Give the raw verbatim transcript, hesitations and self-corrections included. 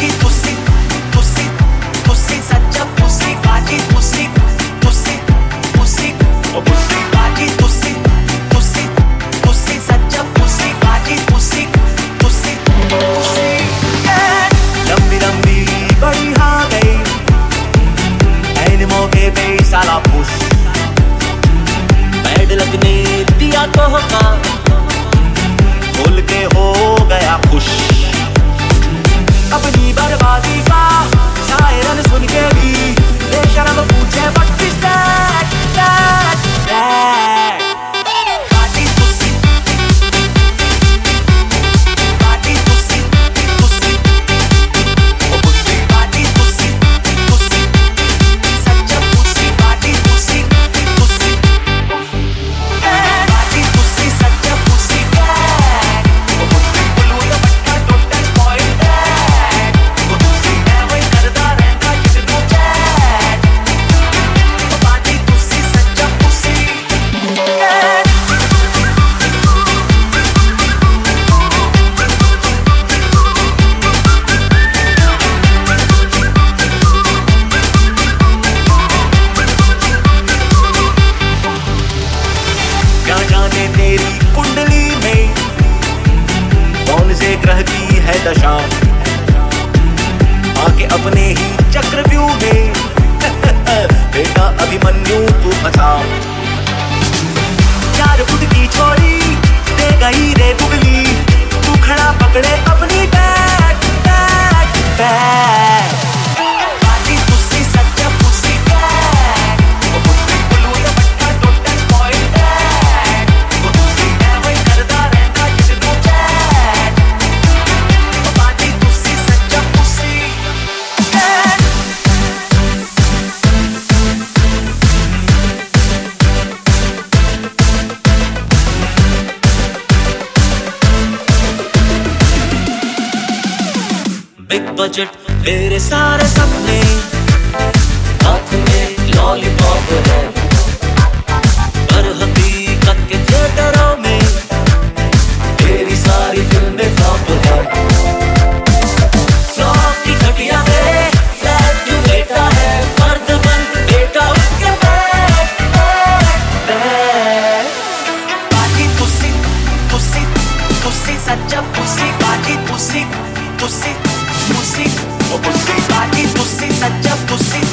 बाजी तुसी तुसी तुसी सच्चा पुसी बाजी तुसी तुसी पुसी ओ पुसी बाजी तुसी तुसी तुसी सच्चा पुसी बाजी तुसी तुसी पुसी लंबी लंबी बड़ी हाँ गई ऐन मौके पे साला पुश बैड लगने दिया तोहफा खोल के हो गया खुश अपनी बर्बादी का शायरन सुन के भी बेशर्म पूछे what is that that that बाजी तुसी बाजी तुसी तुसी ओ पुसी बाजी तुसी तुसी सच्चा पुसी बाजी तुसी तुसी बाजी तुसी सच्चा पुसी दैट ओ पुसी बोलू तो बट्टा टोटल पॉइंट दैट ओ पुसी मैं वही करदा रहंदा जितनों चैट ओ बाजी तुसी सच्चा पुसी दैट क्या जाने तेरी कुंडली में कौन से ग्रह की है दशा आके अपने ही चक्रव्यूह में बेटा अभिमन्यु तू फंसा चार फुट की छोरी दे गई रे गुगली तू खड़ा पकड़े अपनी बैट बैट बैट बाजी तुसी सच्चा पुसी बैट ओ पुसी बोलू तो बट्टा टोटल पॉइंट दैट ओ पुसी मैं वही करदा रहंदा जितनों चैट ओ बाजी तुसी सच्चा पुसी बैट बिग बजट तेरे सारे सपने हाथ में लॉलीपॉप है पर हकीकत के थिएटरों में तेरी सारी फिल्में फ्लॉप है फ्लॉप की घटिया है फ्लैट क्यों बेटा है मर्द बन बेटा उसके बैठ बैठ बैठ बाजी तुसी तुसी तुसी सच्चा पुसी बाजी तुसी तुसी पुसी ओ पुसी बाजी तुसी सच्चा पुसी